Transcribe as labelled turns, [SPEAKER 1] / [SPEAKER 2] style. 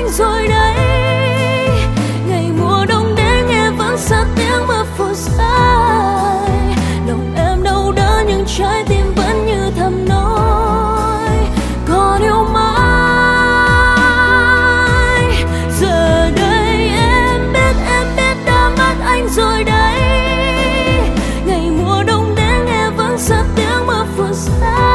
[SPEAKER 1] anh rồi đấy. Ngày mùa đông đến nghe vẫn xa tiếng mưa phùn dài, lòng em đau đớn nhưng trái tim vẫn như thầm nói còn yêu mãi. Giờ đây em biết đã mất anh rồi đấy. Ngày mùa đông đến nghe vẫn xa tiếng mưa phùn dài,